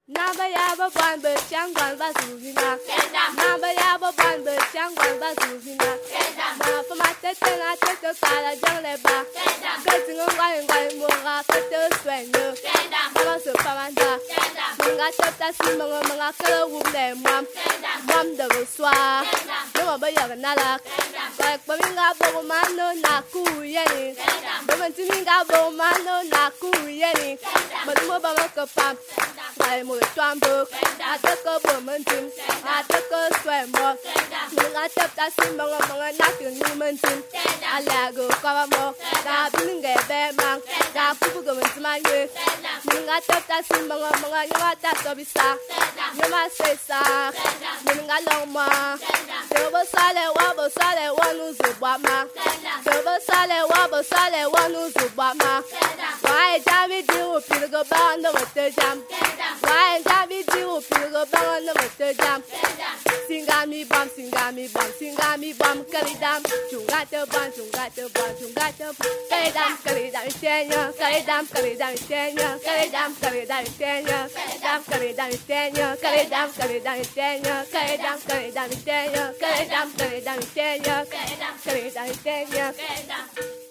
Naba yaba ban be changwan ba zuvina. Naba yaba ban be changwan ba zuvina. Ma fa ma te te na te te kala jang le ba. Gating ngwa ngwa mo ga te swenyo. Mama so pa manda. Mga chapta si mga kala wu le mam. Mam de swa. No ba ya na la. Ba minga bo mano na ku yeni. Ba minga bo mano na ku yeni. Ba mo ba ma ka pam. Ai mo chuan buk, a te ko bo men tim, a te ko swai mo. Mình a chập ta sim bang na tu ni men tim. A la go ka mo, da bin ge be mang, da pu pu go men tim a ye. Mình a chập ta sim bang ni ma ta to bi sa. Ni ma se sa. Mình a long ma. De bo sa le wa nu zu ba ma. De bo sa le wa nu zu ba ma. Why ja vi du pi go ba no te jam. Why Javi do feel go bang on the jam? Singami bum, Kalidam, Chungata bun, Kalidam, Senya, Kalidam, Senya, Kalidam, Senya, Kalidam, Senya, Kalidam, Senya, Kalidam, Senya, Kalidam, Senya.